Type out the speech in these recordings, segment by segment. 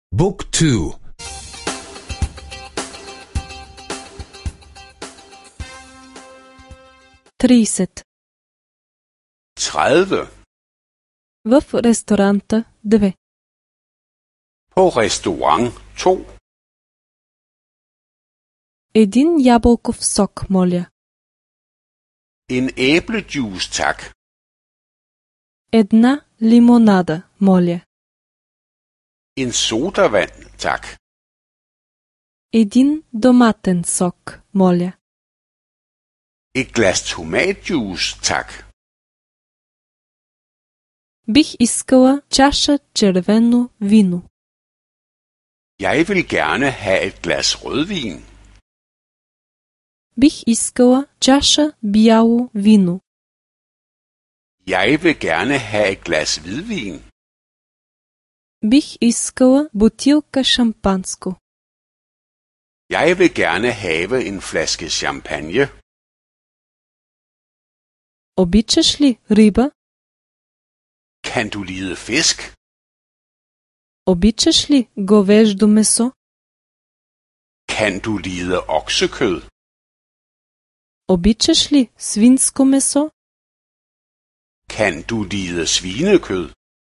Book 2. 30. 30. В ресторанта 2. På restaurant 2. Един ябълков сок, моля. En æblejuice, tak. Една лимонада, моля. En sodavand, tak. Един доматен сок, моля. Et glas tomatjuice, tak. Бих искала чаша червено вино. Jeg vil gerne have et glas rødvin. Бих искала чаша бяло вино. Jeg vil gerne have et glas hvidvin. Бих искала бутилка шампанско. Jeg vil gerne have en flaske champagne. Обичаш ли риба? Kan du lide fisk? Обичаш ли говеждо месо? Kan du lide oksekød? Обичаш ли свинско месо? Kan du lide svinekød?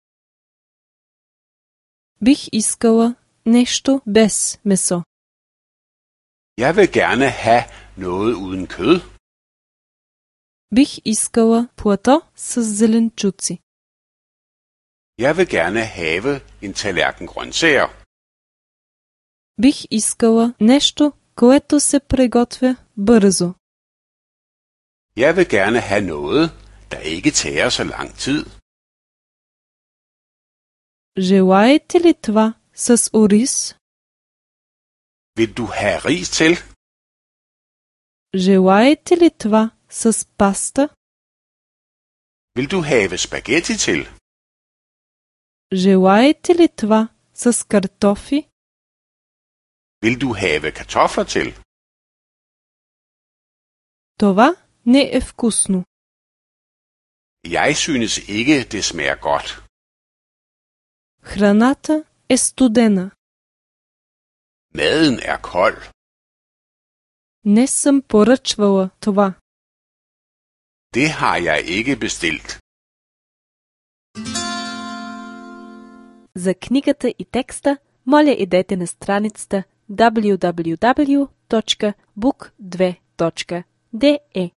Бих искала нещо без месо. Jeg vil gerne have noget uden kød. Бих искала плато с зеленчуци. Jeg vil gerne have en tallerken grøntsager. Бих искала нещо, което се приготвя бързо. Jeg vil gerne have noget, der ikke tager så lang tid. Желаете ли това с ориз? Vil du have ris til? Желаете ли това с паста? Vil du have spaghetti til? Желаете ли това с картофи? Vil du have kartofler til? Това не е вкусно. Jeg synes ikke, det smager godt. Храната е студена. Maden er kold. Не съм поръчвала това. Det har jeg ikke bestilt. За книгата и текста, моля идете на страницата www.book2.de.